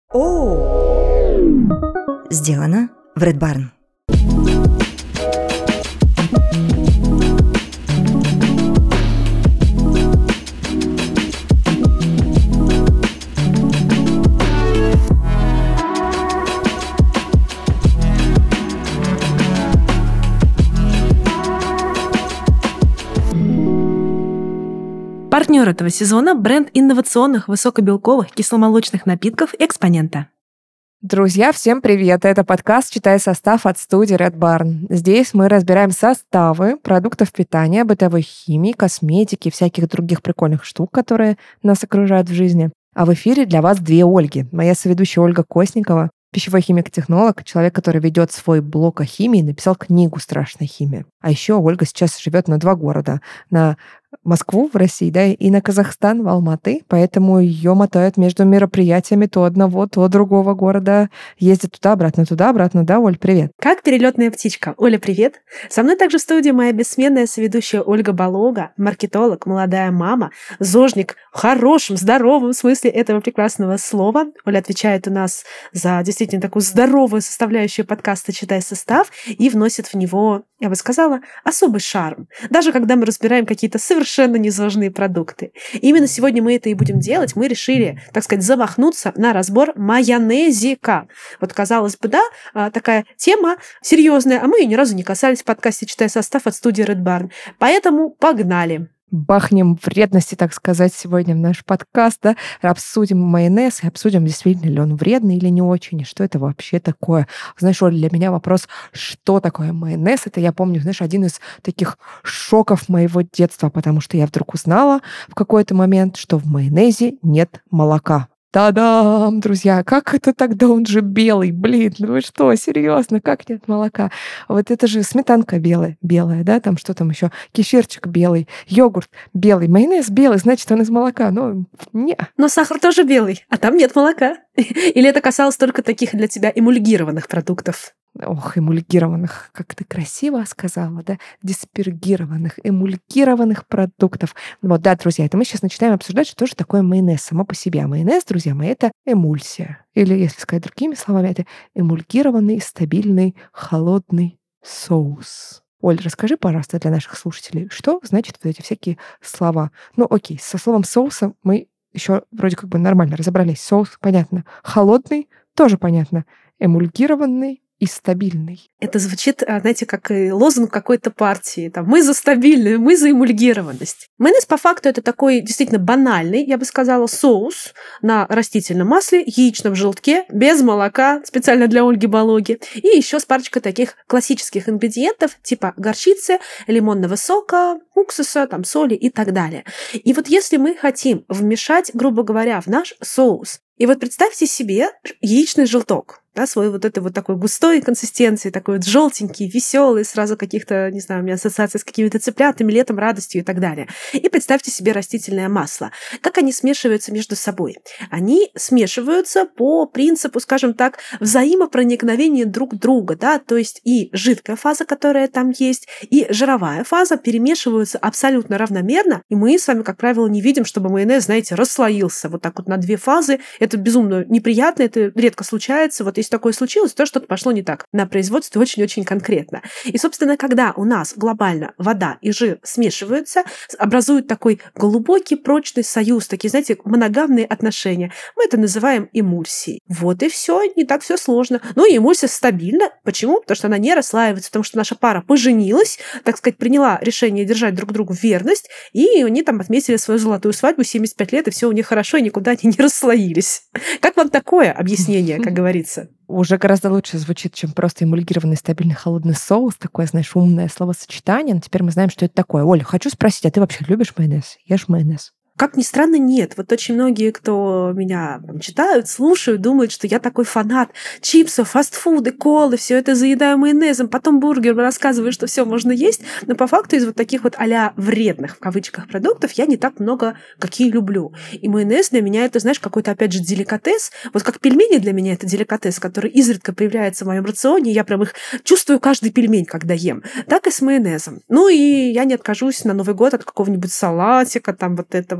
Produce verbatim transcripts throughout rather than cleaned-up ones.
О! Сделано в Red Barn. Партнер этого сезона – бренд инновационных высокобелковых кисломолочных напитков «Экспонента». Друзья, всем привет! Это подкаст «Читай состав» от студии Red Barn. Здесь мы разбираем составы продуктов питания, бытовой химии, косметики, всяких других прикольных штук, которые нас окружают в жизни. А в эфире для вас две Ольги. Моя соведущая Ольга Косникова, пищевой химик-технолог, человек, который ведет свой блог о химии, написал книгу «Страшная химия». А еще Ольга сейчас живет на два города. На Москву в России, да, и на Казахстан в Алматы, поэтому ее мотают между мероприятиями то одного, то другого города, ездит туда-обратно, туда-обратно, да, Оль, привет. Как перелетная птичка. Оля, привет. Со мной также в студии моя бессменная соведущая Ольга Болога, маркетолог, молодая мама, зожник в хорошем, здоровом смысле этого прекрасного слова. Оля отвечает у нас за действительно такую здоровую составляющую подкаста «Читай состав» и вносит в него, я бы сказала, особый шарм. Даже когда мы разбираем какие-то совершенно несложные продукты. И именно сегодня мы это и будем делать. Мы решили, так сказать, замахнуться на разбор майонезика. Вот, казалось бы, да, такая тема серьезная, а мы ее ни разу не касались в подкасте «Читай состав» от студии Red Barn. Поэтому погнали! Бахнем вредности, так сказать, сегодня в наш подкаст, да, обсудим майонез и обсудим, действительно ли он вредный или не очень, и что это вообще такое. Знаешь, Оля, для меня вопрос, что такое майонез, это я помню, знаешь, один из таких шоков моего детства, потому что я вдруг узнала в какой-то момент, что в майонезе нет молока. Та-дам, друзья, как это тогда, он же белый, блин, ну вы что, серьезно, как нет молока? Вот это же сметанка белая, белая, да, там что там еще, кефирчик белый, йогурт белый, майонез белый, значит, он из молока, ну, не. Но сахар тоже белый, а там нет молока. Или это касалось только таких для тебя эмульгированных продуктов? Ох, эмульгированных, как ты красиво сказала, да, диспергированных, эмульгированных продуктов. Вот, да, друзья, это мы сейчас начинаем обсуждать, что же такое майонез само по себе. А майонез, друзья мои, это эмульсия. Или, если сказать другими словами, это эмульгированный, стабильный, холодный соус. Оль, расскажи, пожалуйста, для наших слушателей, что значит вот эти всякие слова. Ну, окей, со словом соуса мы еще вроде как бы нормально разобрались. Соус, понятно. Холодный, тоже понятно. Эмульгированный и стабильный. Это звучит, знаете, как лозунг какой-то партии. Там, мы за стабильную, мы за эмульгированность. Майонез по факту это такой действительно банальный, я бы сказала, соус на растительном масле, яичном желтке, без молока, специально для Ольги Бологи. И еще с парочкой таких классических ингредиентов, типа горчицы, лимонного сока, уксуса, там, соли и так далее. И вот если мы хотим вмешать, грубо говоря, в наш соус, и вот представьте себе яичный желток, да, свой вот этой вот такой густой консистенции, такой вот желтенький, веселый, сразу каких-то, не знаю, у меня ассоциации с какими-то цыплятами, летом, радостью и так далее. И представьте себе растительное масло. Как они смешиваются между собой? Они смешиваются по принципу, скажем так, взаимопроникновения друг друга, да, то есть и жидкая фаза, которая там есть, и жировая фаза перемешиваются абсолютно равномерно, и мы с вами, как правило, не видим, чтобы майонез, знаете, расслоился вот так вот на две фазы. Это безумно неприятно, это редко случается. Вот если такое случилось, то что-то пошло не так. На производстве очень-очень конкретно. И, собственно, когда у нас глобально вода и жир смешиваются, образуют такой глубокий, прочный союз, такие, знаете, моногамные отношения. Мы это называем эмульсией. Вот и все, не так все сложно. Ну и эмульсия стабильна. Почему? Потому что она не расслаивается, потому что наша пара поженилась, так сказать, приняла решение держать друг другу верность, и они там отметили свою золотую свадьбу, семьдесят пять лет, и все у них хорошо, и никуда они не расслоились. Как вам такое объяснение, как говорится? Уже гораздо лучше звучит, чем просто эмульгированный стабильный холодный соус. Такое, знаешь, умное словосочетание. Но теперь мы знаем, что это такое. Оля, хочу спросить, а ты вообще любишь майонез? Ешь майонез? Как ни странно, нет. Вот очень многие, кто меня там читают, слушают, думают, что я такой фанат чипсов, фастфуды, колы, все это заедаю майонезом, потом бургер, рассказываю, что все можно есть. Но по факту из вот таких вот а-ля вредных, в кавычках, продуктов я не так много какие люблю. И майонез для меня это, знаешь, какой-то, опять же, деликатес. Вот как пельмени для меня это деликатес, который изредка появляется в моем рационе, я прям их чувствую каждый пельмень, когда ем. Так и с майонезом. Ну и я не откажусь на Новый год от какого-нибудь салатика, там вот этого.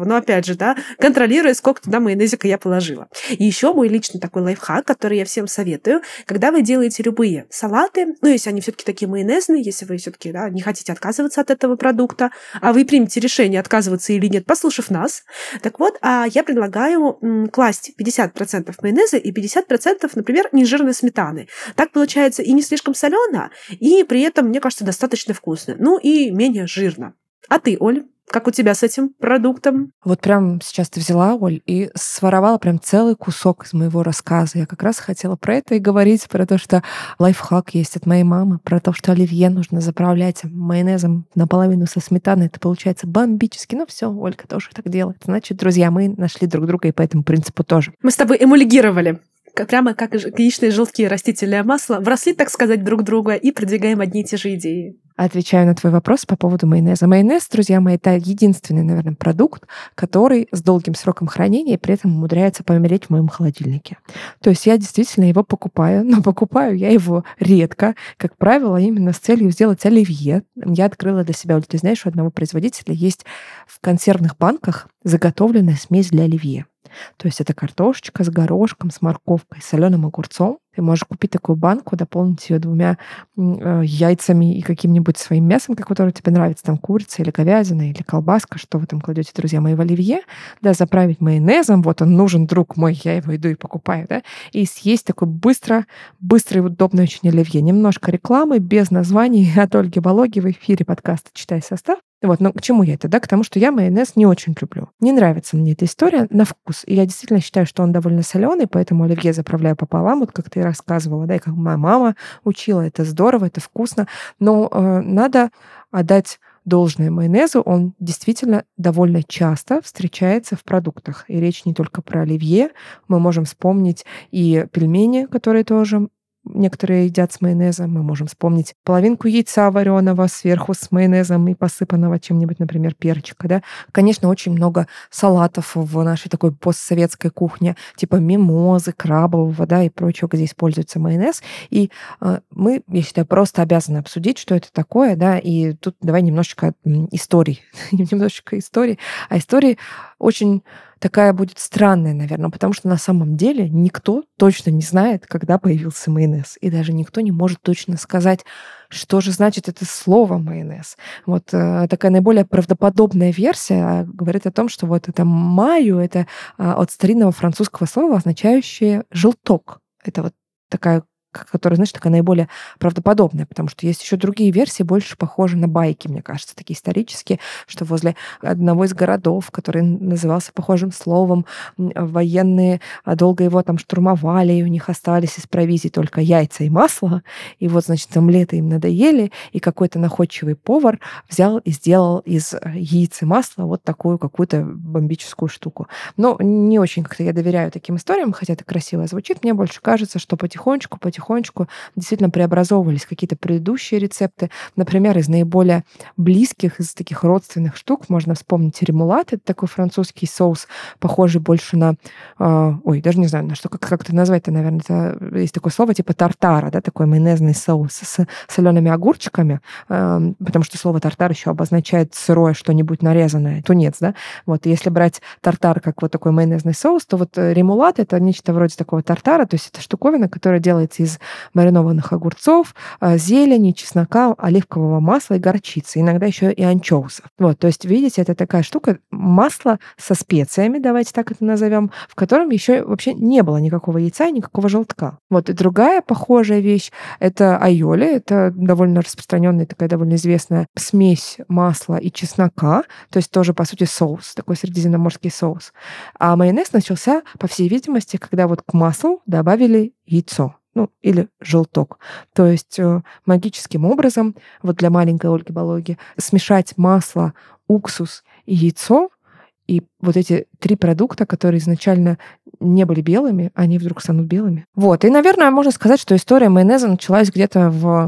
Но опять же, да, контролируя, сколько туда майонезика я положила. И еще мой личный такой лайфхак, который я всем советую, когда вы делаете любые салаты, ну, если они все-таки такие майонезные, если вы все-таки да, не хотите отказываться от этого продукта, а вы примете решение, отказываться или нет, послушав нас, так вот, а я предлагаю м, класть пятьдесят процентов майонеза и пятьдесят процентов, например, нежирной сметаны. Так получается и не слишком солено, и при этом, мне кажется, достаточно вкусно. Ну и менее жирно. А ты, Оль, как у тебя с этим продуктом? Вот прям сейчас ты взяла, Оль, и своровала прям целый кусок из моего рассказа. Я как раз хотела про это и говорить, про то, что лайфхак есть от моей мамы, про то, что оливье нужно заправлять майонезом наполовину со сметаной. Это получается бомбически. Ну все, Ольга тоже так делает. Значит, друзья, мы нашли друг друга и по этому принципу тоже. Мы с тобой эмульгировали. Прямо как яичные желтки и растительное масло, вросли, так сказать, друг друга и продвигаем одни и те же идеи. Отвечаю на твой вопрос по поводу майонеза. Майонез, друзья мои, это единственный, наверное, продукт, который с долгим сроком хранения и при этом умудряется помереть в моем холодильнике. То есть я действительно его покупаю, но покупаю я его редко, как правило, именно с целью сделать оливье. Я открыла для себя, ты знаешь, у одного производителя есть в консервных банках заготовленная смесь для оливье. То есть это картошечка с горошком, с морковкой, с соленым огурцом. Ты можешь купить такую банку, дополнить ее двумя э, яйцами и каким-нибудь своим мясом, которое тебе нравится, там курица или говядина или колбаска, что вы там кладете, друзья мои, в оливье, да, заправить майонезом, вот он нужен, друг мой, я его иду и покупаю, да, и съесть такой быстро, быстро и удобный очень оливье. Немножко рекламы, без названий от Ольги Балоги в эфире подкаста «Читай состав». Вот, но к чему я это, да? К тому, что я майонез не очень люблю. Не нравится мне эта история на вкус. И я действительно считаю, что он довольно соленый, поэтому оливье заправляю пополам, вот как ты рассказывала, да, и как моя мама учила. Это здорово, это вкусно. Но э, надо отдать должное майонезу. Он действительно довольно часто встречается в продуктах. И речь не только про оливье. Мы можем вспомнить и пельмени, которые тоже некоторые едят с майонезом. Мы можем вспомнить половинку яйца вареного сверху с майонезом и посыпанного чем-нибудь, например, перчика. Да? Конечно, очень много салатов в нашей такой постсоветской кухне, типа мимозы, крабового, да, и прочего, где используется майонез. И э, мы, я считаю, просто обязаны обсудить, что это такое, да, и тут давай немножечко историй. немножечко историй. А истории очень такая будет странная, наверное, потому что на самом деле никто точно не знает, когда появился майонез. И даже никто не может точно сказать, что же значит это слово майонез. Вот э, такая наиболее правдоподобная версия говорит о том, что вот это майо, это э, от старинного французского слова, означающее желток. Это вот такая, которая, знаешь, такая наиболее правдоподобная, потому что есть еще другие версии, больше похожи на байки, мне кажется, такие исторические, что возле одного из городов, который назывался похожим словом, военные долго его там штурмовали, и у них остались из провизии только яйца и масло, и вот, значит, омлеты им надоели, и какой-то находчивый повар взял и сделал из яиц и масла вот такую какую-то бомбическую штуку. Но не очень как-то я доверяю таким историям, хотя это красиво звучит, мне больше кажется, что потихонечку, потихонечку потихонечку действительно преобразовывались какие-то предыдущие рецепты. Например, из наиболее близких, из таких родственных штук можно вспомнить ремулат. Это такой французский соус, похожий больше на... Э, ой, даже не знаю, на что, как, как это назвать-то, наверное. Это, есть такое слово типа тартара, да, такой майонезный соус с солеными огурчиками, э, потому что слово тартар еще обозначает сырое что-нибудь нарезанное, тунец, да. Вот, если брать тартар как вот такой майонезный соус, то вот ремулат — это нечто вроде такого тартара, то есть это штуковина, которая делается из из маринованных огурцов, зелени, чеснока, оливкового масла и горчицы, иногда еще и анчоусов. Вот, то есть, видите, это такая штука, масло со специями, давайте так это назовем, в котором еще вообще не было никакого яйца и никакого желтка. Вот, и другая похожая вещь — это айоли, это довольно распространенная, такая довольно известная смесь масла и чеснока, то есть тоже, по сути, соус, такой средиземноморский соус. А майонез начался, по всей видимости, когда вот к маслу добавили яйцо. Ну, или желток. То есть э, магическим образом, вот для маленькой Ольги Балоги, смешать масло, уксус и яйцо, и вот эти три продукта, которые изначально не были белыми, они вдруг станут белыми. Вот. И, наверное, можно сказать, что история майонеза началась где-то в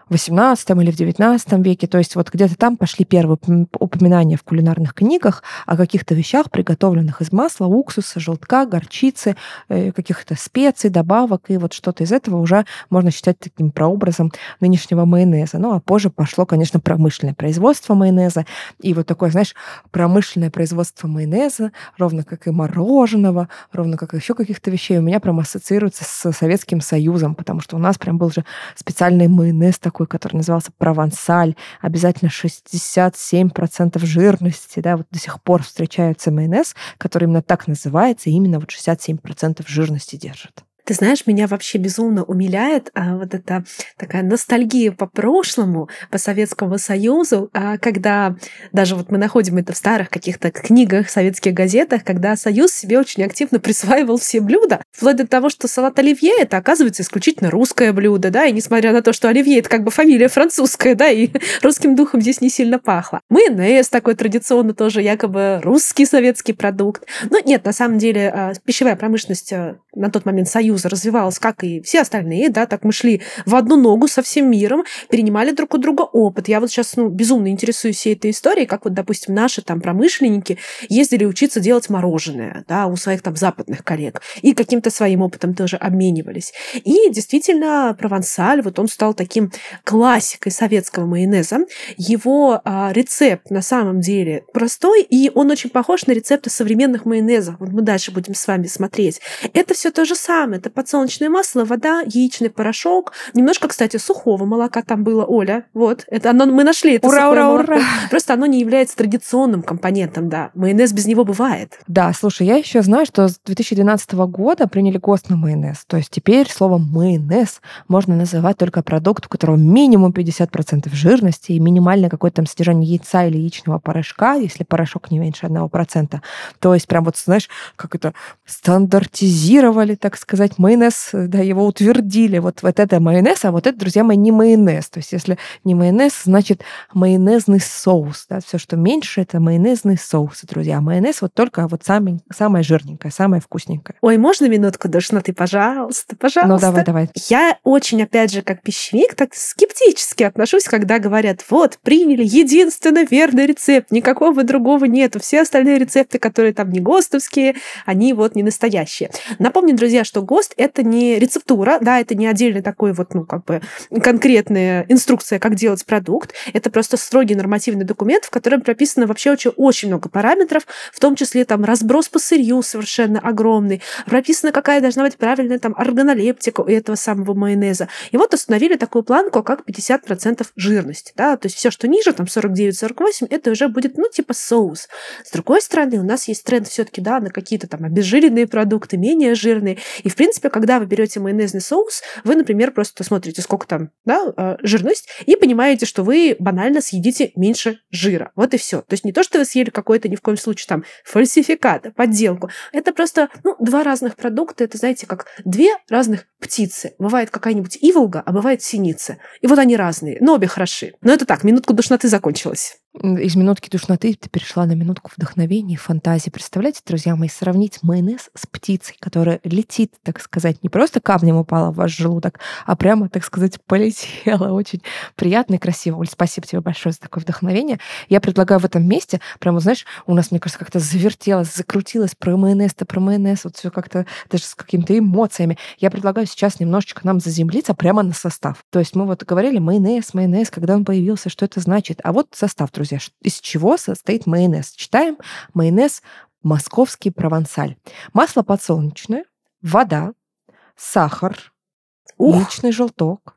восемнадцатом или в девятнадцатом веке. То есть вот где-то там пошли первые упоминания в кулинарных книгах о каких-то вещах, приготовленных из масла, уксуса, желтка, горчицы, каких-то специй, добавок. И вот что-то из этого уже можно считать таким прообразом нынешнего майонеза. Ну, а позже пошло, конечно, промышленное производство майонеза. И вот такое, знаешь, промышленное производство майонеза, ровно как и мороженого, ровно как и еще каких-то вещей, у меня прям ассоциируется с Советским Союзом, потому что у нас прям был же специальный майонез такой, который назывался провансаль, обязательно шестьдесят семь процентов жирности, да, вот до сих пор встречается майонез, который именно так называется, и именно вот шестьдесят семь процентов жирности держит. Ты знаешь, меня вообще безумно умиляет а, вот эта такая ностальгия по прошлому, по Советскому Союзу, а, когда даже вот мы находим это в старых каких-то книгах, советских газетах, когда Союз себе очень активно присваивал все блюда, вплоть до того, что салат оливье — это, оказывается, исключительно русское блюдо, да, и несмотря на то, что оливье — это как бы фамилия французская, да, и русским духом здесь не сильно пахло. Майонез такой традиционно тоже якобы русский советский продукт. Но нет, на самом деле пищевая промышленность на тот момент Союза развивалась, как и все остальные, да, так мы шли в одну ногу со всем миром, перенимали друг у друга опыт. Я вот сейчас, ну, безумно интересуюсь всей этой историей, как вот, допустим, наши там промышленники ездили учиться делать мороженое, да, у своих там западных коллег, и каким-то своим опытом тоже обменивались. И действительно, провансаль, вот он стал таким классикой советского майонеза. Его а, рецепт на самом деле простой, и он очень похож на рецепты современных майонезов. Вот мы дальше будем с вами смотреть. Это все то же самое. Это подсолнечное масло, вода, яичный порошок. Немножко, кстати, сухого молока там было, Оля. Вот. Это оно, мы нашли это ура, сухое ура, молоко. ура. Просто оно не является традиционным компонентом, да. Майонез без него бывает. Да, слушай, я еще знаю, что с две тысячи двенадцатого года приняли ГОСТ на майонез. То есть теперь словом майонез можно называть только продукт, у которого минимум пятьдесят процентов жирности и минимальное какое-то там содержание яйца или яичного порошка, если порошок не меньше одного процента. То есть прям вот, знаешь, как это стандартизировали, так сказать, майонез, да, его утвердили. Вот, вот это майонез, а вот это, друзья мои, не майонез. То есть если не майонез, значит майонезный соус. Да? Все, что меньше, это майонезный соус, друзья. Майонез вот только вот самый, самое жирненькое, самое вкусненькое. Ой, можно минутку душноты, пожалуйста, пожалуйста? Ну, давай, давай. Я очень, опять же, как пищевик, так скептически отношусь, когда говорят, вот, приняли единственно верный рецепт, никакого другого нету. Все остальные рецепты, которые там не ГОСТовские, они вот не настоящие. Напомню, друзья, что ГОСТ — это не рецептура, да, это не отдельный такой вот, ну, как бы конкретная инструкция, как делать продукт. Это просто строгий нормативный документ, в котором прописано вообще очень, очень много параметров, в том числе там разброс по сырью совершенно огромный, прописано, какая должна быть правильная там органолептика у этого самого майонеза. И вот установили такую планку, как пятьдесят процентов жирности, да, то есть все, что ниже, там сорок девять сорок восемь, это уже будет, ну, типа соус. С другой стороны, у нас есть тренд все-таки, да, на какие-то там обезжиренные продукты, менее жирные. И, в принципе, когда вы берете майонезный соус, вы, например, просто смотрите, сколько там, да, жирность, и понимаете, что вы банально съедите меньше жира. Вот и все. То есть не то, что вы съели какой-то ни в коем случае там фальсификат, подделку. Это просто, ну, два разных продукта. Это, знаете, как две разных птицы. Бывает какая-нибудь иволга, а бывает синица. И вот они разные, но обе хороши. Но это так, минутку душноты закончилась. Из минутки душноты ты перешла на минутку вдохновения и фантазии. Представляете, друзья мои, сравнить майонез с птицей, которая летит, так сказать, не просто камнем упала в ваш желудок, а прямо, так сказать, полетела. Очень приятно и красиво. Оль, спасибо тебе большое за такое вдохновение. Я предлагаю в этом месте, прямо, знаешь, у нас, мне кажется, как-то завертелось, закрутилось про майонез-то, про майонез, вот все как-то даже с какими-то эмоциями. Я предлагаю сейчас немножечко нам заземлиться прямо на состав. То есть мы вот говорили майонез, майонез, когда он появился, что это значит. А вот состав, друзья. Из чего состоит майонез? Читаем. Майонез московский провансаль. Масло подсолнечное, вода, сахар, Ух. яичный желток,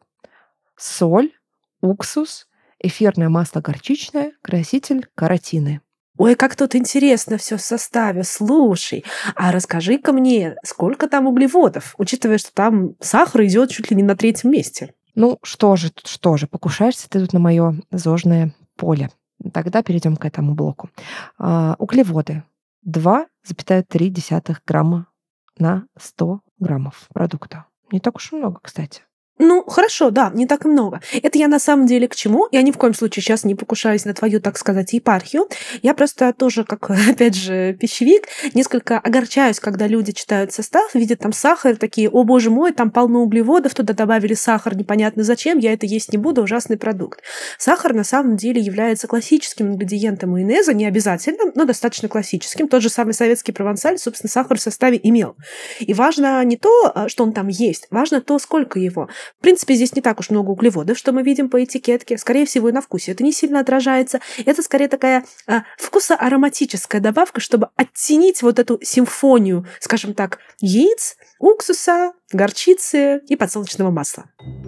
соль, уксус, эфирное масло горчичное, краситель каротины. Ой, как тут интересно все в составе. Слушай, а расскажи-ка мне, сколько там углеводов, учитывая, что там сахар идет чуть ли не на третьем месте. Ну, что же тут, что же, покушаешься ты тут на мое зожное поле. Тогда перейдем к этому блоку. А, углеводы. два целых три десятых грамма на сто граммов продукта. Не так уж и много, кстати. Ну, хорошо, да, не так и много. Это я на самом деле к чему? Я ни в коем случае сейчас не покушаюсь на твою, так сказать, епархию. Я просто тоже, как, опять же, пищевик, несколько огорчаюсь, когда люди читают состав, видят там сахар, такие: о, боже мой, там полно углеводов, туда добавили сахар, непонятно зачем, я это есть не буду, ужасный продукт. Сахар на самом деле является классическим ингредиентом майонеза, не обязательным, но достаточно классическим. Тот же самый советский провансаль, собственно, сахар в составе имел. И важно не то, что он там есть, важно то, сколько его. В принципе, здесь не так уж много углеводов, что мы видим по этикетке. Скорее всего, и на вкусе это не сильно отражается. Это скорее такая а, вкусоароматическая добавка, чтобы оттенить вот эту симфонию, скажем так, яиц, уксуса, горчицы и подсолнечного масла.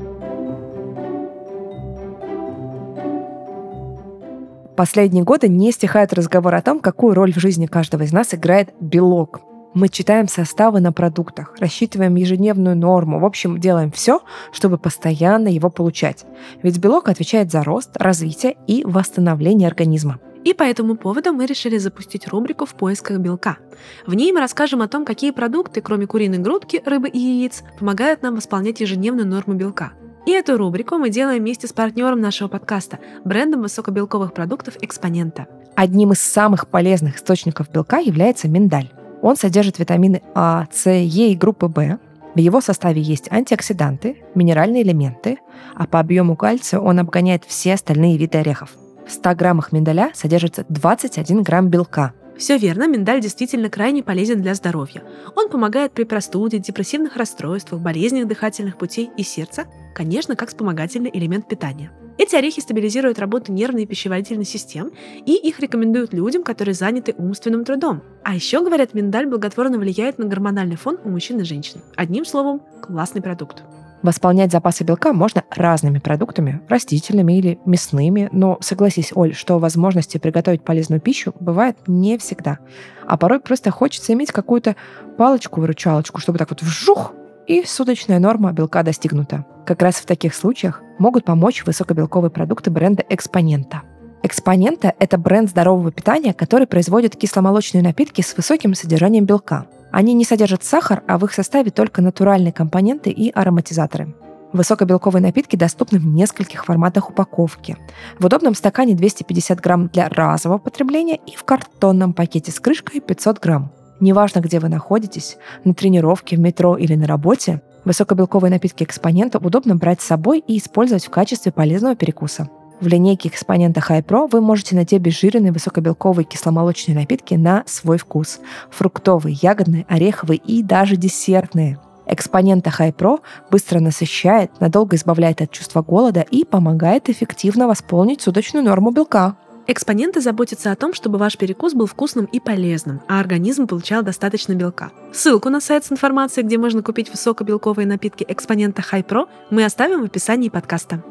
Последние годы не стихает разговор о том, какую роль в жизни каждого из нас играет белок. Мы читаем составы на продуктах, рассчитываем ежедневную норму, в общем, делаем все, чтобы постоянно его получать. Ведь белок отвечает за рост, развитие и восстановление организма. И по этому поводу мы решили запустить рубрику «В поисках белка». В ней мы расскажем о том, какие продукты, кроме куриной грудки, рыбы и яиц, помогают нам восполнять ежедневную норму белка. И эту рубрику мы делаем вместе с партнером нашего подкаста, брендом высокобелковых продуктов «Экспонента». Одним из самых полезных источников белка является миндаль. Он содержит витамины А, С, Е и группы В. В его составе есть антиоксиданты, минеральные элементы, а по объему кальция он обгоняет все остальные виды орехов. В ста граммах миндаля содержится двадцать один грамм белка. Все верно, миндаль действительно крайне полезен для здоровья. Он помогает при простуде, депрессивных расстройствах, болезнях дыхательных путей и сердца, конечно, как вспомогательный элемент питания. Эти орехи стабилизируют работу нервной и пищеварительной систем, и их рекомендуют людям, которые заняты умственным трудом. А еще, говорят, миндаль благотворно влияет на гормональный фон у мужчин и женщин. Одним словом, классный продукт. Восполнять запасы белка можно разными продуктами, растительными или мясными, но согласись, Оль, что возможности приготовить полезную пищу бывает не всегда. А порой просто хочется иметь какую-то палочку-выручалочку, чтобы так вот вжух, и суточная норма белка достигнута. Как раз в таких случаях могут помочь высокобелковые продукты бренда «Экспонента». «Экспонента» — это бренд здорового питания, который производит кисломолочные напитки с высоким содержанием белка. Они не содержат сахар, а в их составе только натуральные компоненты и ароматизаторы. Высокобелковые напитки доступны в нескольких форматах упаковки. В удобном стакане двести пятьдесят грамм для разового потребления и в картонном пакете с крышкой пятьсот грамм. Неважно, где вы находитесь, на тренировке, в метро или на работе, высокобелковые напитки «Экспонента» удобно брать с собой и использовать в качестве полезного перекуса. В линейке «Экспонента High Pro» вы можете найти обезжиренные высокобелковые кисломолочные напитки на свой вкус. Фруктовые, ягодные, ореховые и даже десертные. «Экспонента High Pro» быстро насыщает, надолго избавляет от чувства голода и помогает эффективно восполнить суточную норму белка. Экспоненты заботятся о том, чтобы ваш перекус был вкусным и полезным, а организм получал достаточно белка. Ссылку на сайт с информацией, где можно купить высокобелковые напитки «Экспонента High Pro», мы оставим в описании подкаста.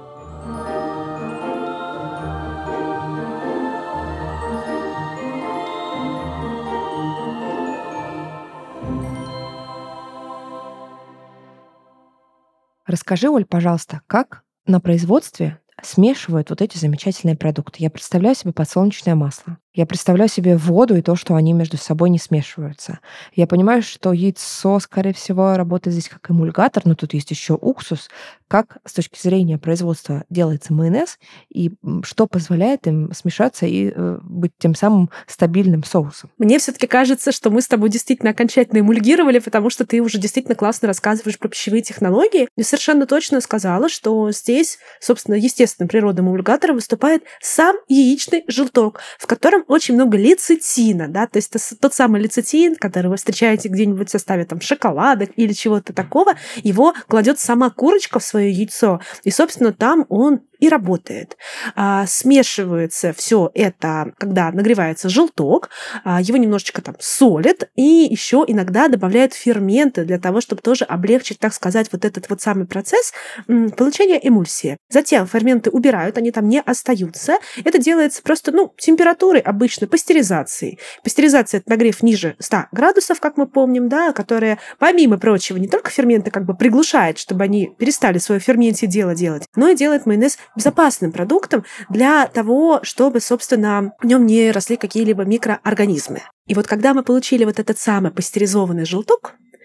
Расскажи, Оль, пожалуйста, как на производстве смешивают вот эти замечательные продукты? Я представляю себе подсолнечное масло. Я представляю себе воду и то, что они между собой не смешиваются. Я понимаю, что яйцо, скорее всего, работает здесь как эмульгатор, но тут есть еще уксус. Как с точки зрения производства делается майонез и что позволяет им смешаться и э, быть тем самым стабильным соусом? Мне все-таки кажется, что мы с тобой действительно окончательно эмульгировали, потому что ты уже действительно классно рассказываешь про пищевые технологии. И совершенно точно сказала, что здесь, собственно, естественным природным эмульгатором выступает сам яичный желток, в котором очень много лецитина, да, то есть тот самый лецитин, который вы встречаете где-нибудь в составе там шоколадок или чего-то такого, его кладет сама курочка в свое яйцо, и, собственно, там он и работает. А, смешивается все это, когда нагревается желток, а, его немножечко там солят, и еще иногда добавляют ферменты для того, чтобы тоже облегчить, так сказать, вот этот вот самый процесс м, получения эмульсии. Затем ферменты убирают, они там не остаются. Это делается просто, ну, температурой обычно, пастеризацией. Пастеризация — это нагрев ниже ста градусов, как мы помним, да, которая, помимо прочего, не только ферменты как бы приглушает, чтобы они перестали свое ферменте дело делать, но и делает майонез безопасным продуктом для того, чтобы, собственно, в нем не росли какие-либо микроорганизмы. И вот когда мы получили вот этот самый пастеризованный желток,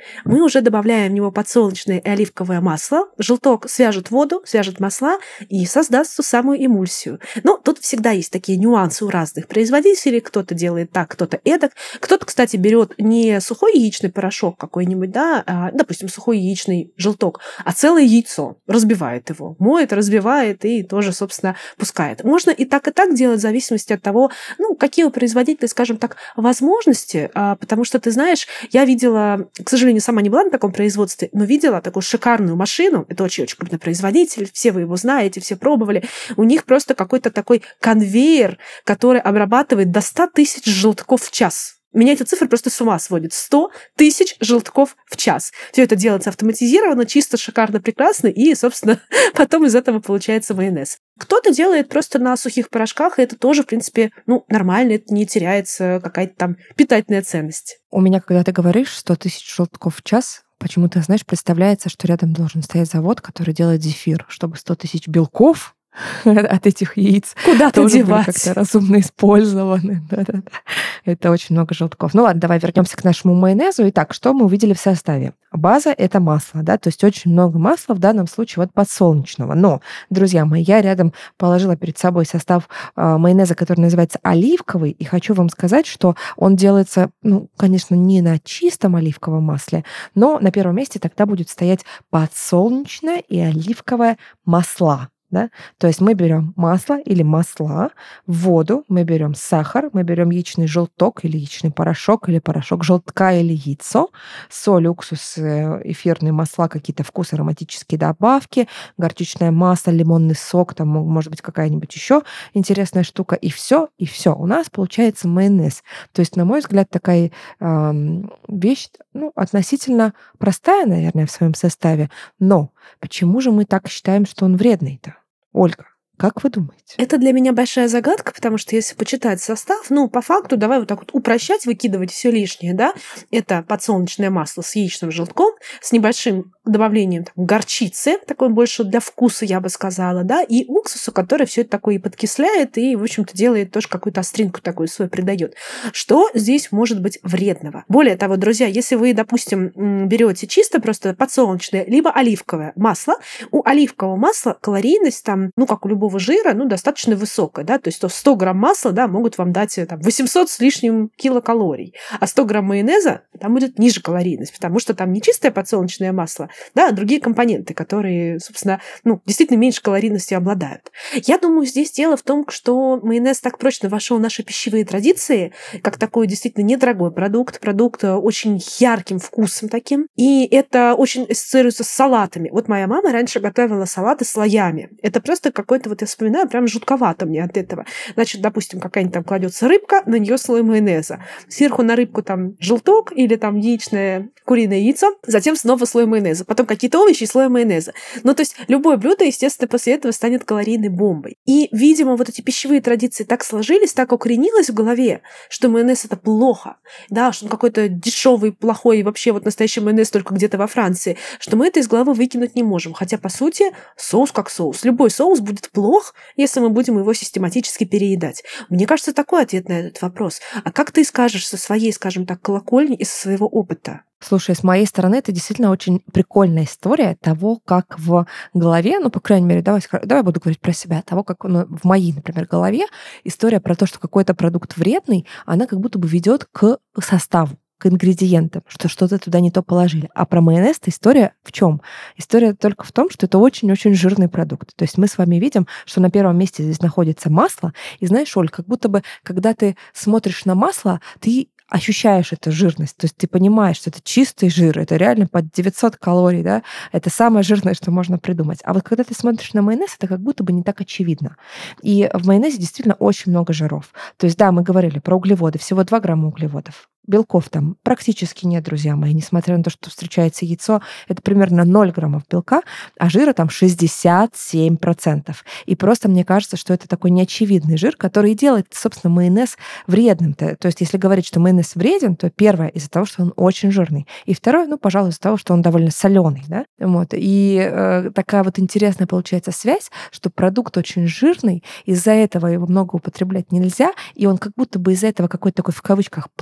мы уже добавляем в него подсолнечное и оливковое масло. Желток свяжет воду, свяжет масла и создаст ту самую эмульсию. Но тут всегда есть такие нюансы у разных производителей. Кто-то делает так, кто-то эдак. Кто-то, кстати, берет не сухой яичный порошок какой-нибудь, да, а, допустим, сухой яичный желток, а целое яйцо. Разбивает его. Моет, разбивает и тоже, собственно, пускает. Можно и так, и так делать в зависимости от того, ну, какие у производителя, скажем так, возможности. А, потому что, ты знаешь, я видела, к сожалению, сама не была на таком производстве, но видела такую шикарную машину. Это очень-очень крупный производитель. Все вы его знаете, все пробовали. У них просто какой-то такой конвейер, который обрабатывает до ста тысяч желтков в час. Меня эта цифра просто с ума сводит. сто тысяч желтков в час. Все это делается автоматизированно, чисто, шикарно, прекрасно, и, собственно, потом из этого получается майонез. Кто-то делает просто на сухих порошках, и это тоже, в принципе, ну, нормально, это не теряется какая-то там питательная ценность. У меня, когда ты говоришь сто тысяч желтков в час, почему-то, знаешь, представляется, что рядом должен стоять завод, который делает зефир, чтобы сто тысяч белков от этих яиц куда-то тоже девать. были как-то разумно использованы. Да-да-да. Это очень много желтков. Ну ладно, давай вернемся к нашему майонезу. Итак, что мы увидели в составе? База — это масло, да, то есть очень много масла, в данном случае вот подсолнечного. Но, друзья мои, я рядом положила перед собой состав э, майонеза, который называется оливковый, и хочу вам сказать, что он делается, ну, конечно, не на чистом оливковом масле, но на первом месте тогда будет стоять подсолнечное и оливковое масла. Да? То есть мы берем масло или масла, воду, мы берем сахар, мы берем яичный желток или яичный порошок, или порошок желтка или яйцо, соль, уксус, эфирные масла, какие-то вкус, ароматические добавки, горчичное масло, лимонный сок, там может быть какая-нибудь еще интересная штука, и все, и все. У нас получается майонез. То есть, на мой взгляд, такая э, вещь, ну, относительно простая, наверное, в своем составе, но почему же мы так считаем, что он вредный-то? Ольга, как вы думаете? Это для меня большая загадка, потому что если почитать состав, ну, по факту, давай вот так вот упрощать, выкидывать все лишнее, да, это подсолнечное масло с яичным желтком, с небольшим добавлением там, горчицы, такой больше для вкуса, я бы сказала, да, и уксуса, который все это такое и подкисляет, и, в общем-то, делает тоже какую-то остринку такую свою придает. Что здесь может быть вредного? Более того, друзья, если вы, допустим, берете чисто просто подсолнечное, либо оливковое масло, у оливкового масла калорийность там, ну, как у любого жира, ну, достаточно высокая, да, то есть сто грамм масла, да, могут вам дать там восемьсот с лишним килокалорий, а сто грамм майонеза, там будет ниже калорийность, потому что там не чистое подсолнечное масло, да, а другие компоненты, которые, собственно, ну, действительно меньше калорийности обладают. Я думаю, здесь дело в том, что майонез так прочно вошел в наши пищевые традиции, как такой действительно недорогой продукт, продукт очень ярким вкусом таким, и это очень ассоциируется с салатами. Вот моя мама раньше готовила салаты слоями. Это просто какой-то, вот я вспоминаю, прям жутковато мне от этого. Значит, допустим, какая-нибудь там кладется рыбка, на нее слой майонеза. Сверху на рыбку там желток или там яичное куриное яйцо, затем снова слой майонеза. Потом какие-то овощи и слой майонеза. Ну, то есть любое блюдо, естественно, после этого станет калорийной бомбой. И, видимо, вот эти пищевые традиции так сложились, так укоренилось в голове, что майонез — это плохо, да, что он какой-то дешевый, плохой, и вообще вот настоящий майонез только где-то во Франции, что мы это из головы выкинуть не можем. Хотя, по сути, соус как соус. Любой соус будет плох, если мы будем его систематически переедать. Мне кажется, такой ответ на этот вопрос. А как ты скажешь со своей, скажем так, колокольни и со своего опыта? Слушай, с моей стороны, это действительно очень прикольная история того, как в голове, ну, по крайней мере, давай, давай буду говорить про себя, того, как ну, в моей, например, голове история про то, что какой-то продукт вредный, она как будто бы ведет к составу, к ингредиентам, что что-то туда не то положили. А про майонез-то история в чем? История только в том, что это очень-очень жирный продукт. То есть мы с вами видим, что на первом месте здесь находится масло, и знаешь, Оль, как будто бы, когда ты смотришь на масло, ты ощущаешь эту жирность, то есть ты понимаешь, что это чистый жир, это реально под девятьсот калорий, да, это самое жирное, что можно придумать. А вот когда ты смотришь на майонез, это как будто бы не так очевидно. И в майонезе действительно очень много жиров. То есть, да, мы говорили про углеводы, всего два грамма углеводов. Белков там практически нет, друзья мои, несмотря на то, что встречается яйцо, это примерно ноль граммов белка, а жира там шестьдесят семь процентов. И просто мне кажется, что это такой неочевидный жир, который и делает, собственно, майонез вредным. То есть если говорить, что майонез вреден, то первое из-за того, что он очень жирный. И второе, ну, пожалуй, из-за того, что он довольно соленый. Да? Вот. И э, такая вот интересная получается связь, что продукт очень жирный, из-за этого его много употреблять нельзя, и он как будто бы из-за этого какой-то такой в кавычках плохой,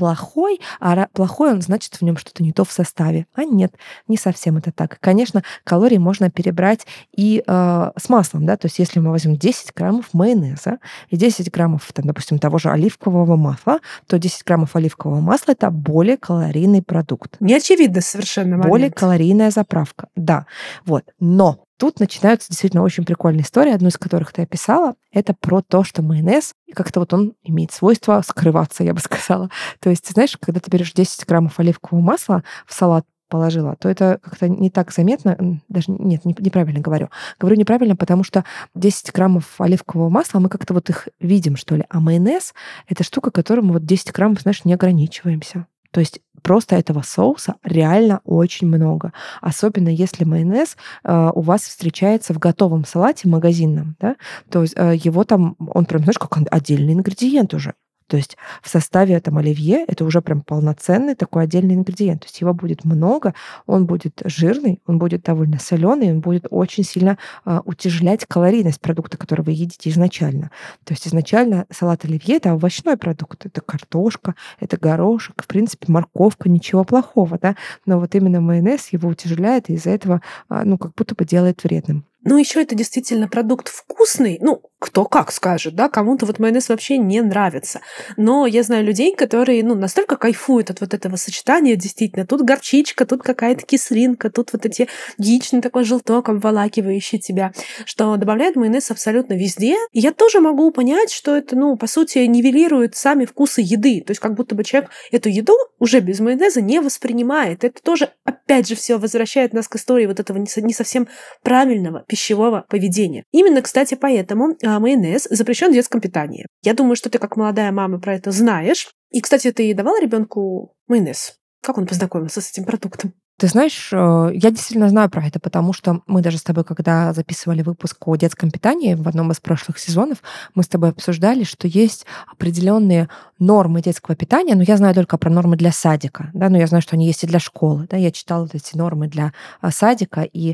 плохой, а плохой он значит в нем что-то не то в составе. А нет, не совсем это так. Конечно, калории можно перебрать и э, с маслом, да, то есть если мы возьмем десять граммов майонеза и десять граммов, там, допустим, того же оливкового масла, то десять граммов оливкового масла — это более калорийный продукт. Неочевидно совершенно момент. Более калорийная заправка, да. Вот. Но тут начинаются действительно очень прикольные истории, одну из которых ты описала. Это про то, что майонез, как-то вот он имеет свойство скрываться, я бы сказала. То есть, знаешь, когда ты берешь десять граммов оливкового масла в салат, положила, то это как-то не так заметно. Даже нет, не, неправильно говорю. Говорю неправильно, потому что десять граммов оливкового масла, мы как-то вот их видим, что ли. А майонез — это штука, которой мы вот десять граммов, знаешь, не ограничиваемся. То есть просто этого соуса реально очень много. Особенно если майонез э, у вас встречается в готовом салате магазинном, да, то есть э, его там, он прям, знаешь, как отдельный ингредиент уже. То есть в составе там оливье это уже прям полноценный такой отдельный ингредиент. То есть его будет много, он будет жирный, он будет довольно соленый, он будет очень сильно э, утяжелять калорийность продукта, который вы едите изначально. То есть изначально салат оливье — это овощной продукт, это картошка, это горошек, в принципе, морковка, ничего плохого, да. Но вот именно майонез его утяжеляет и из-за этого, э, ну, как будто бы делает вредным. Ну, еще это действительно продукт вкусный. Ну, кто как скажет, да, кому-то вот майонез вообще не нравится. Но я знаю людей, которые, ну, настолько кайфуют от вот этого сочетания, действительно. Тут горчичка, тут какая-то кислинка, тут вот эти яичный такой желток, обволакивающий тебя, что добавляют майонез абсолютно везде. И я тоже могу понять, что это, ну, по сути, нивелирует сами вкусы еды. То есть как будто бы человек эту еду уже без майонеза не воспринимает. Это тоже, опять же, все возвращает нас к истории вот этого не совсем правильного пищевого поведения. Именно, кстати, поэтому а, майонез запрещен в детском питании. Я думаю, что ты как молодая мама про это знаешь. И, кстати, ты давала ребенку майонез? Как он познакомился с этим продуктом? Ты знаешь, я действительно знаю про это, потому что мы даже с тобой, когда записывали выпуск о детском питании в одном из прошлых сезонов, мы с тобой обсуждали, что есть определенные нормы детского питания, но я знаю только про нормы для садика, да, но я знаю, что они есть и для школы, да, я читала вот эти нормы для садика, и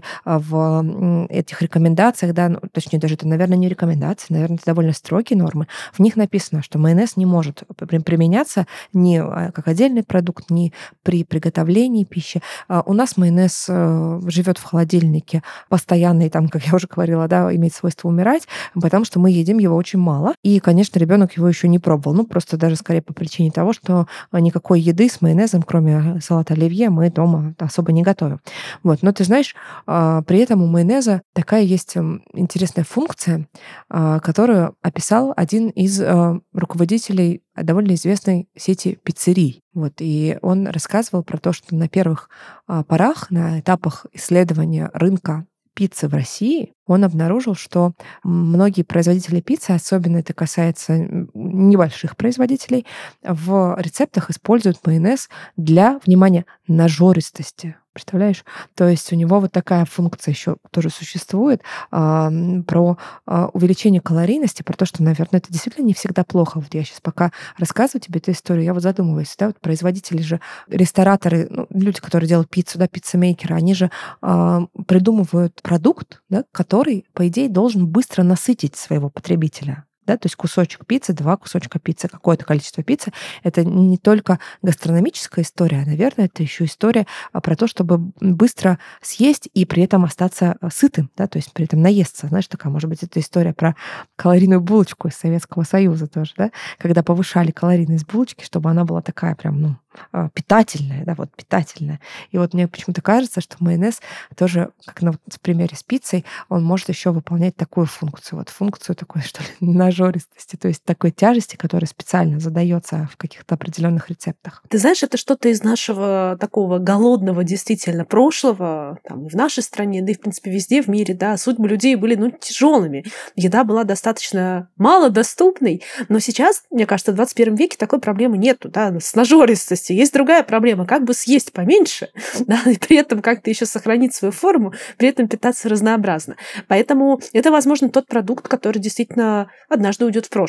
в этих рекомендациях, да, ну, точнее, даже это, наверное, не рекомендации, наверное, это довольно строгие нормы, в них написано, что майонез не может применяться ни как отдельный продукт, ни при приготовлении пищи. У нас майонез живет в холодильнике постоянно, и там, как я уже говорила, да, имеет свойство умирать, потому что мы едим его очень мало. И, конечно, ребенок его еще не пробовал. Ну, просто даже скорее по причине того, что никакой еды с майонезом, кроме салата оливье, мы дома особо не готовим. Вот. Но ты знаешь, при этом у майонеза такая есть интересная функция, которую описал один из руководителей довольно известной сети пиццерий. Вот, и он рассказывал про то, что на первых а, порах, на этапах исследования рынка пиццы в России, он обнаружил, что многие производители пиццы, особенно это касается небольших производителей, в рецептах используют майонез для, внимания, нажористости. Представляешь? То есть у него вот такая функция еще тоже существует а, про а, увеличение калорийности, про то, что, наверное, это действительно не всегда плохо. Вот я сейчас пока рассказываю тебе эту историю, я вот задумываюсь, да, вот производители же, рестораторы, ну, люди, которые делают пиццу, да, пиццемейкеры, они же а, придумывают продукт, да, который, по идее, должен быстро насытить своего потребителя. Да, то есть кусочек пиццы, два кусочка пиццы, какое-то количество пиццы. Это не только гастрономическая история, а, наверное, это еще история про то, чтобы быстро съесть и при этом остаться сытым, да, то есть при этом наесться. Знаешь, такая, может быть, это история про калорийную булочку из Советского Союза тоже, да, когда повышали калорийность булочки, чтобы она была такая прям, ну, питательная, да, вот питательная. И вот мне почему-то кажется, что майонез тоже, как на вот в примере с пиццей, он может еще выполнять такую функцию, вот функцию такой, что ли, нажористости, то есть такой тяжести, которая специально задается в каких-то определенных рецептах. Ты знаешь, это что-то из нашего такого голодного действительно прошлого, там, и в нашей стране, да и, в принципе, везде в мире, да, судьбы людей были, ну, тяжелыми. Еда была достаточно малодоступной, но сейчас, мне кажется, в двадцать первом веке такой проблемы нету, да, с нажористостью. Есть другая проблема, как бы съесть поменьше, да, и при этом как-то еще сохранить свою форму, при этом питаться разнообразно. Поэтому это, возможно, тот продукт, который действительно однажды уйдет в прошлое.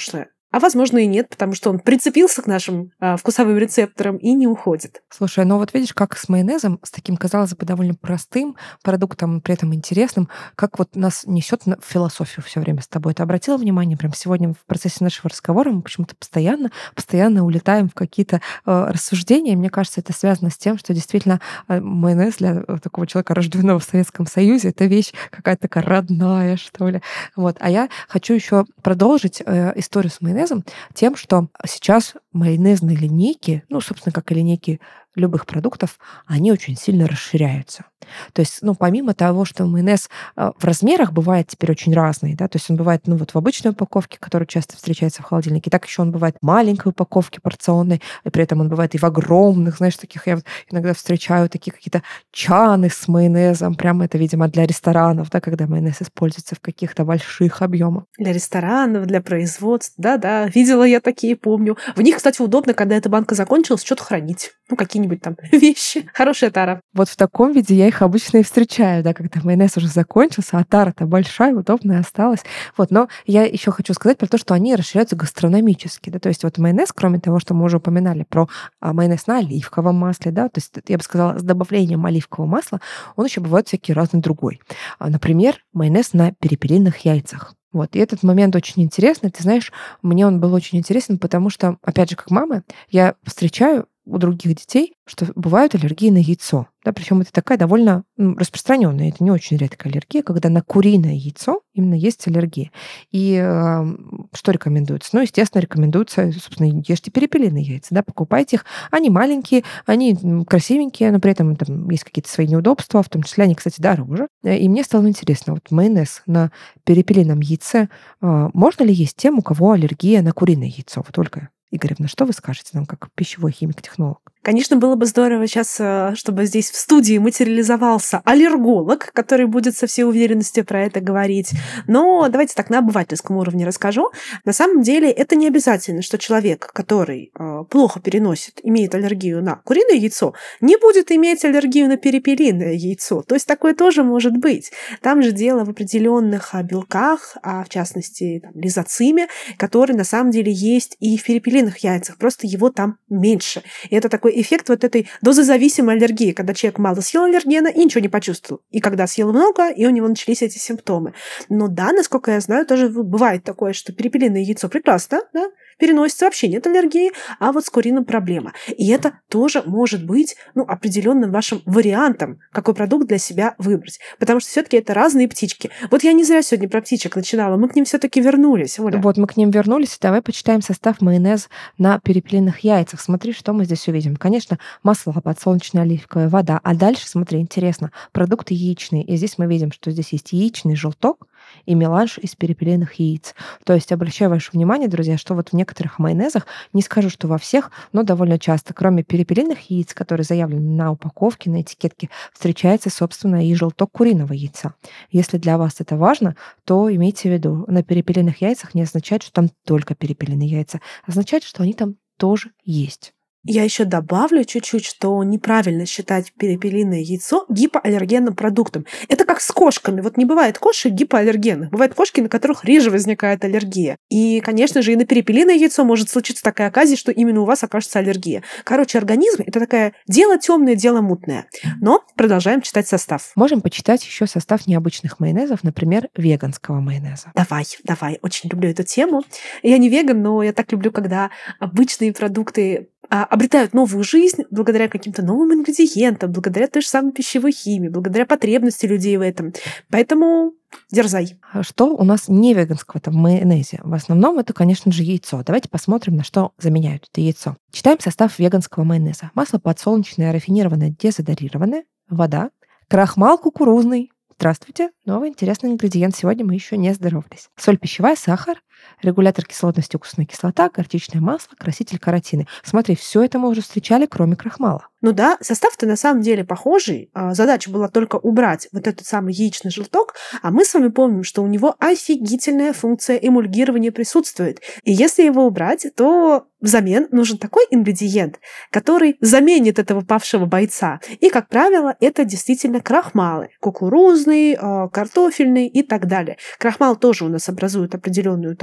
а возможно и нет, потому что он прицепился к нашим а, вкусовым рецепторам и не уходит. Слушай, ну вот видишь, как с майонезом, с таким, казалось бы, довольно простым продуктом, при этом интересным, как вот нас несет в философию все время с тобой. Ты обратила внимание, прям сегодня в процессе нашего разговора мы почему-то постоянно, постоянно улетаем в какие-то э, рассуждения, и мне кажется, это связано с тем, что действительно э, майонез для такого человека, рожденного в Советском Союзе, это вещь какая-то такая родная, что ли. Вот. А я хочу еще продолжить э, историю с майонезом тем, что сейчас майонезные линейки, ну, собственно, как и линейки любых продуктов, они очень сильно расширяются. То есть, ну, помимо того, что майонез э, в размерах бывает теперь очень разный, да, то есть он бывает, ну, вот в обычной упаковке, которая часто встречается в холодильнике, так еще он бывает в маленькой упаковке порционной, и при этом он бывает и в огромных, знаешь, таких, я вот иногда встречаю такие какие-то чаны с майонезом, прямо это, видимо, для ресторанов, да, когда майонез используется в каких-то больших объемах. Для ресторанов, для производств, да-да, видела я такие, помню. В них, кстати, удобно, когда эта банка закончилась, что-то хранить. Ну, какие-нибудь там вещи. Хорошая тара. Вот в таком виде я их обычно и встречаю, да, когда майонез уже закончился, а тара-то большая, удобная осталась. Вот, но я еще хочу сказать про то, что они расширяются гастрономически, да, то есть вот майонез, кроме того, что мы уже упоминали про а, майонез на оливковом масле, да, то есть я бы сказала, с добавлением оливкового масла, он еще бывает всякий разный другой. А, например, майонез на перепелиных яйцах. Вот. И этот момент очень интересный. Ты знаешь, мне он был очень интересен, потому что, опять же, как мама, я встречаю у других детей, что бывают аллергии на яйцо. Да, причем это такая довольно ну, распространенная, это не очень редкая аллергия, когда на куриное яйцо именно есть аллергия. И э, что рекомендуется? Ну, естественно, рекомендуется, собственно, ешьте перепелиные яйца, да, покупайте их. Они маленькие, они красивенькие, но при этом там есть какие-то свои неудобства, в том числе они, кстати, дороже. И мне стало интересно, вот майонез на перепелином яйце, э, можно ли есть тем, у кого аллергия на куриное яйцо? Вот, Ольга Игоревна, что вы скажете нам как пищевой химик-технолог? Конечно, было бы здорово сейчас, чтобы здесь в студии материализовался аллерголог, который будет со всей уверенностью про это говорить. Но давайте так на обывательском уровне расскажу. На самом деле это не обязательно, что человек, который плохо переносит, имеет аллергию на куриное яйцо, не будет иметь аллергию на перепелиное яйцо. То есть такое тоже может быть. Там же дело в определенных белках, а в частности там, лизоциме, который на самом деле есть и в перепелиных яйцах, просто его там меньше. И это такой эффект вот этой дозозависимой аллергии, когда человек мало съел аллергена и ничего не почувствовал. И когда съел много, и у него начались эти симптомы. Но да, насколько я знаю, тоже бывает такое, что перепелиное яйцо прекрасно, да, переносится, вообще нет аллергии, а вот с куриным проблема. И это тоже может быть ну, определенным вашим вариантом, какой продукт для себя выбрать. Потому что все-таки это разные птички. Вот я не зря сегодня про птичек начинала, мы к ним все-таки вернулись, Оля. Вот мы к ним вернулись, давай почитаем состав майонез на перепелиных яйцах. Смотри, что мы здесь увидим. Конечно, масло подсолнечное, оливковое, вода. А дальше, смотри, интересно, продукты яичные. И здесь мы видим, что здесь есть яичный желток и меланж из перепелиных яиц. То есть обращаю ваше внимание, друзья, что вот в некоторых майонезах, не скажу, что во всех, но довольно часто, кроме перепелиных яиц, которые заявлены на упаковке, на этикетке, встречается, собственно, и желток куриного яйца. Если для вас это важно, то имейте в виду, на перепелиных яйцах не означает, что там только перепелиные яйца, означает, что они там тоже есть. Я еще добавлю чуть-чуть, что неправильно считать перепелиное яйцо гипоаллергенным продуктом. Это как с кошками. Вот не бывает кошек гипоаллергенных. Бывают кошки, на которых реже возникает аллергия. И, конечно же, и на перепелиное яйцо может случиться такая оказия, что именно у вас окажется аллергия. Короче, организм — это такое дело темное, дело мутное. Но продолжаем читать состав. Можем почитать еще состав необычных майонезов, например, веганского майонеза. Давай, давай. Очень люблю эту тему. Я не веган, но я так люблю, когда обычные продукты обретают новую жизнь благодаря каким-то новым ингредиентам, благодаря той же самой пищевой химии, благодаря потребности людей в этом. Поэтому дерзай. Что у нас не веганского-то в майонезе? В основном это, конечно же, яйцо. Давайте посмотрим, на что заменяют это яйцо. Читаем состав веганского майонеза. Масло подсолнечное, рафинированное, дезодорированное, вода, крахмал кукурузный. Здравствуйте, новый интересный ингредиент. Сегодня мы еще не здоровались. Соль пищевая, сахар, регулятор кислотности, уксусная кислота, горчичное масло, краситель каротины. Смотри, все это мы уже встречали, кроме крахмала. Ну да, состав-то на самом деле похожий. Задача была только убрать вот этот самый яичный желток, а мы с вами помним, что у него офигительная функция эмульгирования присутствует. И если его убрать, то взамен нужен такой ингредиент, который заменит этого павшего бойца. И, как правило, это действительно крахмалы. Кукурузный, картофельный и так далее. Крахмал тоже у нас образует определенную такую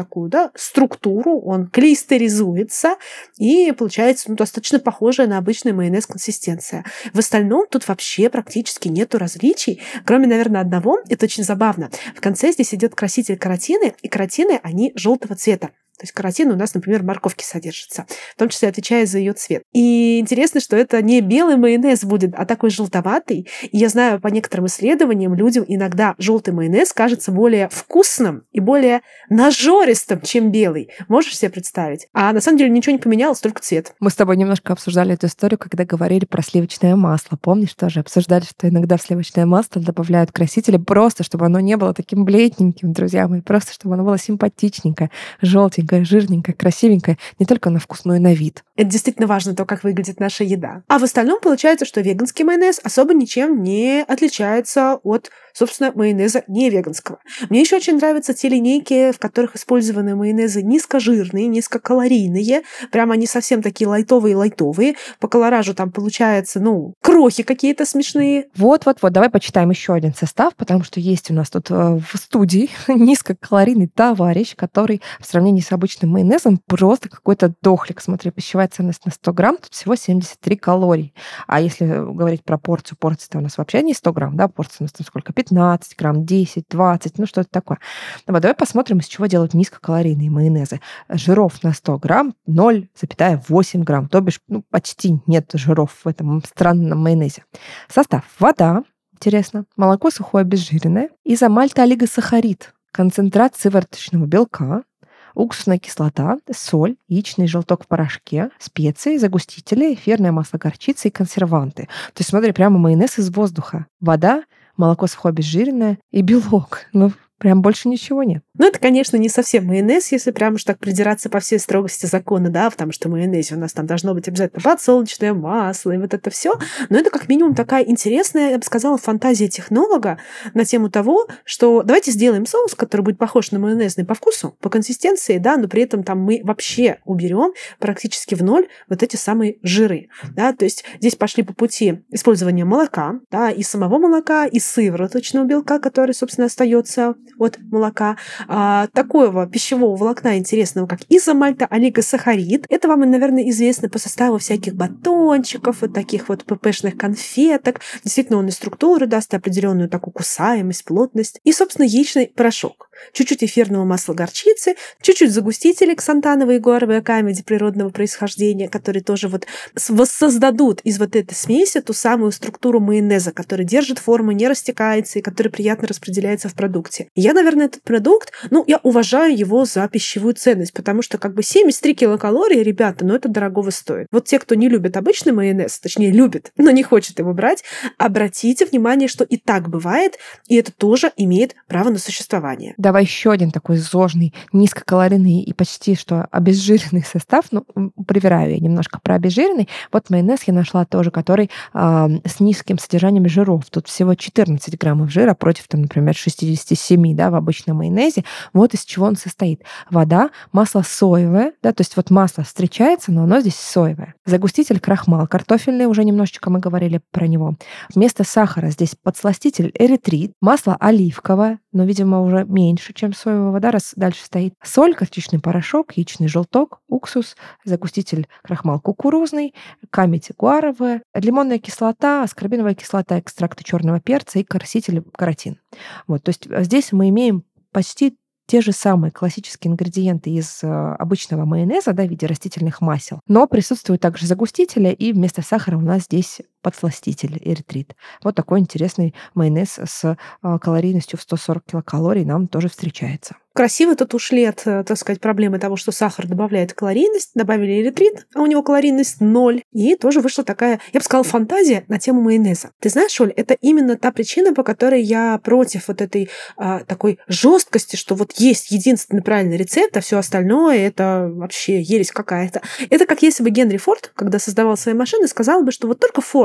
такую, да, структуру, он клейстеризуется, и получается ну, достаточно похожая на обычный майонез консистенция. В остальном тут вообще практически нету различий, кроме, наверное, одного. Это очень забавно. В конце здесь идет краситель каротины, и каротины, они желтого цвета. То есть каротин у нас, например, в морковке содержится, в том числе отвечая за ее цвет. И интересно, что это не белый майонез будет, а такой желтоватый. И я знаю по некоторым исследованиям, людям иногда желтый майонез кажется более вкусным и более нажористым, чем белый. Можешь себе представить? А на самом деле ничего не поменялось, только цвет. Мы с тобой немножко обсуждали эту историю, когда говорили про сливочное масло. Помнишь, тоже обсуждали, что иногда в сливочное масло добавляют красители просто, чтобы оно не было таким бледненьким, друзья мои, просто чтобы оно было симпатичненькое, желтенькое, жирненькая, красивенькая, не только на вкус, но и на вид. Это действительно важно, то, как выглядит наша еда. А в остальном получается, что веганский майонез особо ничем не отличается от, собственно, майонеза не веганского. Мне еще очень нравятся те линейки, в которых использованы майонезы низкожирные, низкокалорийные. Прямо они совсем такие лайтовые-лайтовые. По колоражу там получается, ну, крохи какие-то смешные. Вот-вот-вот, давай почитаем еще один состав, потому что есть у нас тут в студии низкокалорийный товарищ, который в сравнении с обычным майонезом просто какой-то дохлик. Смотри, пищевая ценность на сто грамм, тут всего семьдесят три калорий. А если говорить про порцию, порция-то у нас вообще не сто грамм, да, порция у нас там сколько? пятнадцать грамм, десять, двадцать, ну что-то такое. Вот, давай посмотрим, из чего делают низкокалорийные майонезы. Жиров на сто грамм ноль целых восемь десятых грамм, то бишь ну, почти нет жиров в этом странном майонезе. Состав: вода, интересно, молоко сухое обезжиренное, изомальтоолигосахарид, концентрат сывороточного белка, уксусная кислота, соль, яичный желток в порошке, специи, загустители, эфирное масло горчицы и консерванты. То есть, смотри, прямо майонез из воздуха. Вода, молоко сухое обезжиренное и белок. Ну, прям больше ничего нет. Ну, это, конечно, не совсем майонез, если прям уж так придираться по всей строгости закона, да, потому что в майонезе у нас там должно быть обязательно подсолнечное масло и вот это все. Но это как минимум такая интересная, я бы сказала, фантазия технолога на тему того, что давайте сделаем соус, который будет похож на майонезный по вкусу, по консистенции, да, но при этом там мы вообще уберем практически в ноль вот эти самые жиры, да, то есть здесь пошли по пути использования молока, да, и самого молока, и сывороточного белка, который, собственно, остается от молока, а, такого пищевого волокна интересного, как изомальтоолигосахарид. Это вам, наверное, известно по составу всяких батончиков, вот таких вот ппшных конфеток. Действительно, он и структуру даст, и определенную такую кусаемость, плотность. И, собственно, яичный порошок. Чуть-чуть эфирного масла горчицы, чуть-чуть загустителей ксантановой и гуаровой акамеди природного происхождения, которые тоже вот воссоздадут из вот этой смеси ту самую структуру майонеза, который держит форму, не растекается и который приятно распределяется в продукте. Я, наверное, этот продукт, ну, я уважаю его за пищевую ценность, потому что как бы семьдесят три килокалории, ребята, ну, это дорогого стоит. Вот те, кто не любит обычный майонез, точнее, любит, но не хочет его брать, обратите внимание, что и так бывает, и это тоже имеет право на существование. Давай еще один такой зожный, низкокалорийный и почти что обезжиренный состав. Ну, проверяю я немножко про обезжиренный. Вот майонез я нашла тоже, который э, с низким содержанием жиров. Тут всего четырнадцать граммов жира против, там, например, шестьдесят семь, да, в обычном майонезе. Вот из чего он состоит. Вода, масло соевое, да, то есть вот масло встречается, но оно здесь соевое. Загуститель крахмал картофельный, уже немножечко мы говорили про него. Вместо сахара здесь подсластитель эритрит, масло оливковое, но, видимо, уже меньше, чем соевая вода, раз дальше стоит. Соль, горчичный порошок, яичный желток, уксус, загуститель крахмал кукурузный, камедь гуаровая, лимонная кислота, аскорбиновая кислота, экстракты черного перца и краситель каротин. Вот, то есть здесь мы имеем почти те же самые классические ингредиенты из обычного майонеза, да, в виде растительных масел, но присутствуют также загустители, и вместо сахара у нас здесь подсластитель эритрит. Вот такой интересный майонез с калорийностью в сто сорок килокалорий нам тоже встречается. Красиво тут ушли от, так сказать, проблемы того, что сахар добавляет калорийность, добавили эритрит, а у него калорийность ноль. И тоже вышла такая, я бы сказала, фантазия на тему майонеза. Ты знаешь, Оль, это именно та причина, по которой я против вот этой а, такой жесткости, что вот есть единственный правильный рецепт, а все остальное это вообще ересь какая-то. Это как если бы Генри Форд, когда создавал свои машины, сказал бы, что вот только Форд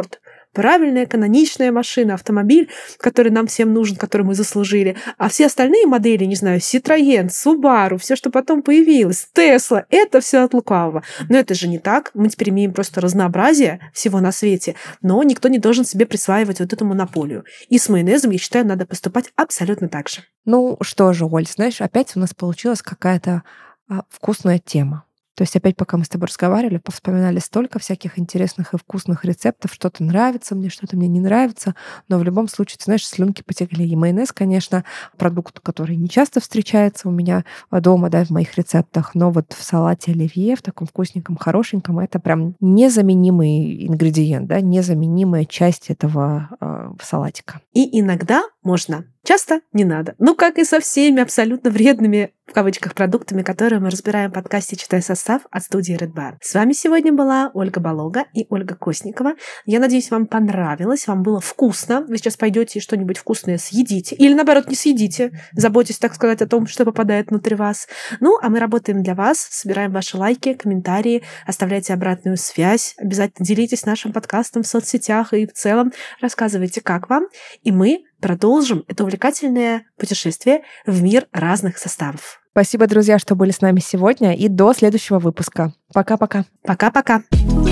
правильная, каноничная машина, автомобиль, который нам всем нужен, который мы заслужили. А все остальные модели, не знаю, Citroёn, Subaru, все, что потом появилось, Tesla, это все от лукавого. Но это же не так. Мы теперь имеем просто разнообразие всего на свете, но никто не должен себе присваивать вот эту монополию. И с майонезом, я считаю, надо поступать абсолютно так же. Ну что же, Оль, знаешь, опять у нас получилась какая-то а, вкусная тема. То есть опять, пока мы с тобой разговаривали, повспоминали столько всяких интересных и вкусных рецептов. Что-то нравится мне, что-то мне не нравится. Но в любом случае, ты знаешь, слюнки потекли. И майонез, конечно, продукт, который не часто встречается у меня дома, да, в моих рецептах. Но вот в салате оливье, в таком вкусненьком, хорошеньком, это прям незаменимый ингредиент, да, незаменимая часть этого э, салатика. И иногда можно, часто не надо. Ну, как и со всеми абсолютно вредными, в кавычках, продуктами, которые мы разбираем в подкасте «Читай состав» от студии Red Barn. С вами сегодня была Ольга Болога и Ольга Косникова. Я надеюсь, вам понравилось, вам было вкусно. Вы сейчас пойдете и что-нибудь вкусное съедите. Или, наоборот, не съедите. Заботьтесь, так сказать, о том, что попадает внутрь вас. Ну, а мы работаем для вас, собираем ваши лайки, комментарии, оставляйте обратную связь. Обязательно делитесь нашим подкастом в соцсетях и в целом рассказывайте, как вам. И мы продолжим это увлекательное путешествие в мир разных составов. Спасибо, друзья, что были с нами сегодня, и до следующего выпуска. Пока-пока. Пока-пока.